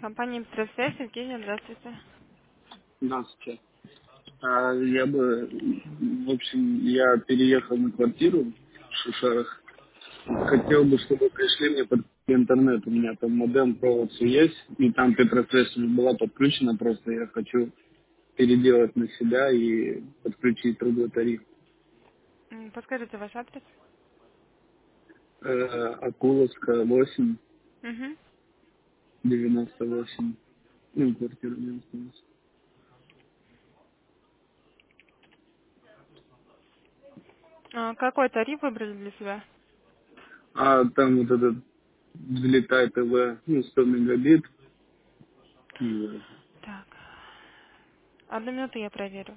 Компания «Петросвязь», Евгения, здравствуйте. Здравствуйте. Я переехал на квартиру в Шушарах. Хотел бы, чтобы пришли мне под интернет. У меня там модем, провод всё есть, и там Петросвязь уже была подключена, просто я хочу переделать на себя и подключить другой тариф. Подскажите ваш адрес. Акуловская, 8, Угу. 98. Ну, квартира 98. Какой тариф выбрали для себя? А там вот этот взлетай ТВ, 100 мегабит. И Так. Одну минуту я проверю.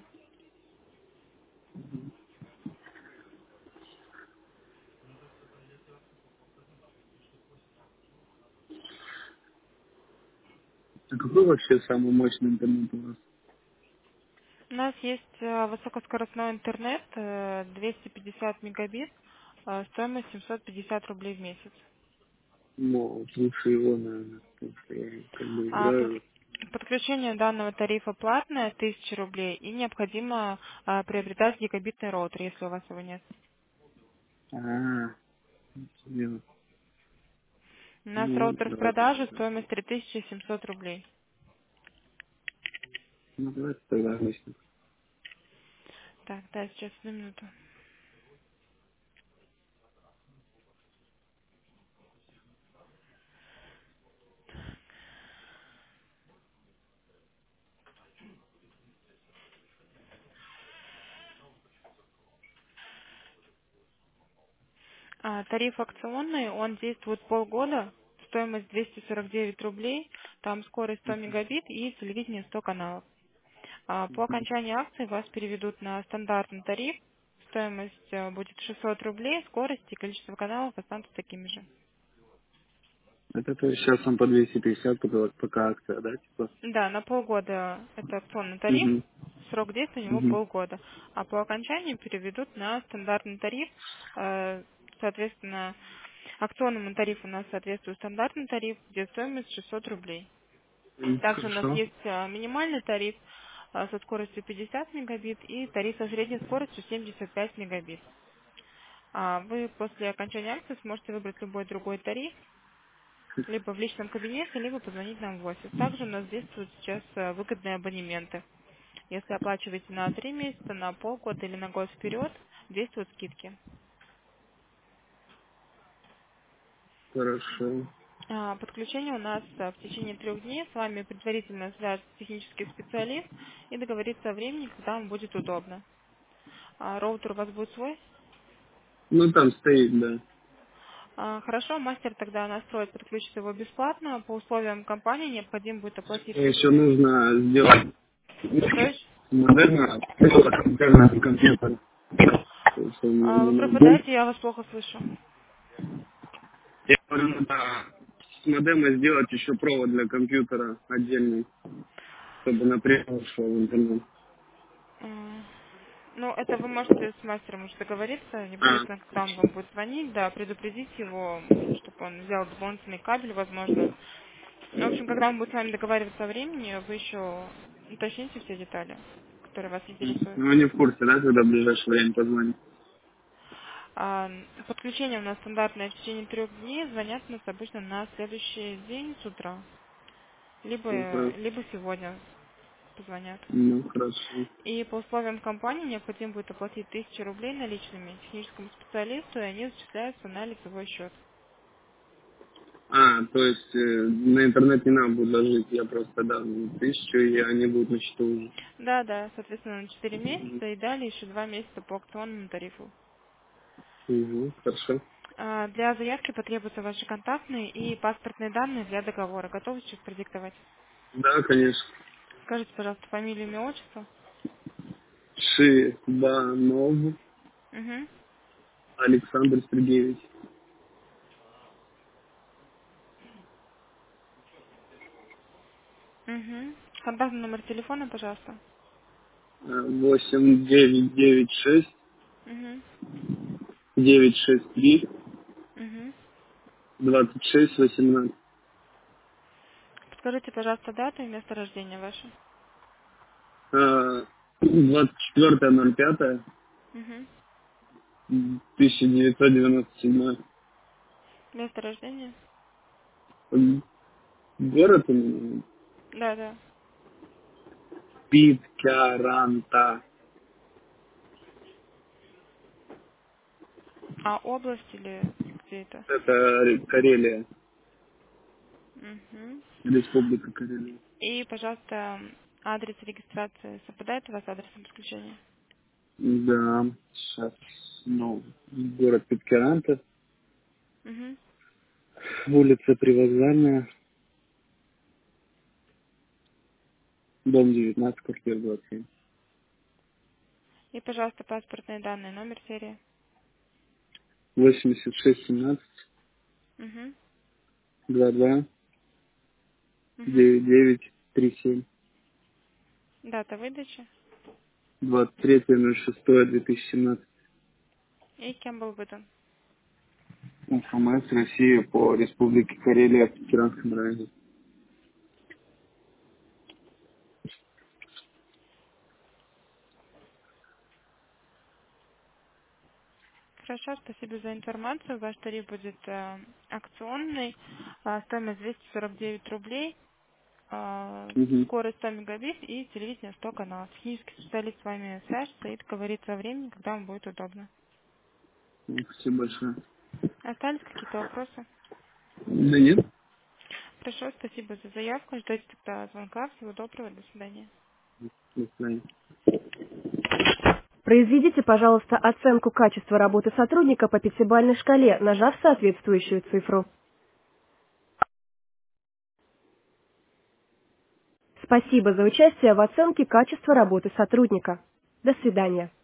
А какой вообще самый мощный интернет у вас? У нас есть высокоскоростной интернет, 250 мегабит, стоимость 750 рублей в месяц. Ну, вот лучше его, наверное, потому что я как бы А играю. подключение данного тарифа платное, 1000 рублей, и необходимо приобретать гигабитный роутер, если у вас его нет. А, нет. У нас Ну, роутер в давайте продаже, тогда. стоимость 3700 рублей. Ну, давайте тогда обычно. Так, да, сейчас, одну минуту. Тариф акционный, он действует полгода, стоимость 249 рублей, там скорость 100 мегабит и телевидение 100 каналов. По окончании акции вас переведут на стандартный тариф, стоимость будет 600 рублей, скорость и количество каналов останутся такими же. Это то есть сейчас он по 250, пока акция, да, типа? Да, на полгода это акционный тариф, Угу. срок действия у него Угу. полгода, а по окончании переведут на стандартный тариф, соответственно, акционному тарифу у нас соответствует стандартный тариф, где стоимость 600 рублей. Также у нас Хорошо. есть минимальный тариф со скоростью 50 мегабит и тариф со средней скоростью 75 мегабит. Вы после окончания акции сможете выбрать любой другой тариф, либо в личном кабинете, либо позвонить нам в офис. Также у нас действуют сейчас выгодные абонементы. Если оплачиваете на 3 месяца, на полгода или на год вперед, действуют скидки. Хорошо. Подключение у нас в течение 3 дней. С вами предварительно свяжется технический специалист и договорится о времени, когда вам будет удобно. Роутер у вас будет свой? Ну, там стоит, да. Хорошо, мастер тогда настроит, подключит его бесплатно. По условиям компании необходимо будет оплатить Мне еще 1000. нужно сделать То есть, модерна, интернет компьютер. То есть у меня не вы ноутбук. пропадаете, я вас плохо слышу. Я говорю, надо с модема сделать еще провод для компьютера отдельный, чтобы напрямую шел в интернет. М, Ну, это вы можете с мастером уже договориться, А, непосредственно, когда он вам будет звонить, да, предупредить его, чтобы он взял дополнительный кабель, возможно. Ну, в общем, когда он будет с вами договариваться о времени, вы еще уточните все детали, которые вас интересуют. ну они в курсе, да, когда в ближайшее время позвонит? Подключение у нас стандартное в течение 3 дней, звонят у нас обычно на следующий день с утра, Ага. либо сегодня позвонят. Ну, хорошо. И по условиям компании необходимо будет оплатить 1000 рублей наличными техническому специалисту, и они зачисляются на лицевой счет. А, то есть на интернет не надо будет ложить, я просто дам 1000, и они будут на счету уже. Да, да, соответственно, на 4 Мгм. месяца и далее еще 2 месяца по акционному тарифу. Хорошо. Для заявки потребуются ваши контактные и паспортные данные для договора. Готовы сейчас продиктовать? Да, конечно. Скажите, пожалуйста, фамилию, имя, отчество? Шибанов Угу. Александр Сергеевич. Угу. Контактный номер телефона, пожалуйста. 8996 Угу. 963 Угу. 2618. Скажите, пожалуйста, дату и место рождения ваше. 24.05. Угу. 1997. Место рождения? Город у меня Да, да. Питкяранта. А область или где это? Это Карелия. Угу. Республика Карелия. И, пожалуйста, адрес регистрации совпадает у вас с адресом подключения? Да, сейчас, город Питкяранта, Угу. улица Привокзальная, дом 19, квартира 27. И, пожалуйста, паспортные данные, номер серии. 8617 Угу. 22 Угу. 9937. Дата выдачи. 23.06.2017. И кем был выдан. МФМС Россия по Республике Карелия в Тиранском районе. Хорошо, спасибо за информацию. Ваш тариф будет акционный. Стоимость 249 рублей. Угу. Скорость 100 мегабит и телевидение 100 каналов. Технический специалист с вами свяжется и договорится о времени, когда вам будет удобно. Спасибо большое. Остались какие-то вопросы? Да нет. Хорошо, спасибо за заявку. Ждете тогда звонка. Всего доброго. До свидания. До свидания. Произведите, пожалуйста, оценку качества работы сотрудника по пятибалльной шкале, нажав соответствующую цифру. Спасибо за участие в оценке качества работы сотрудника. До свидания.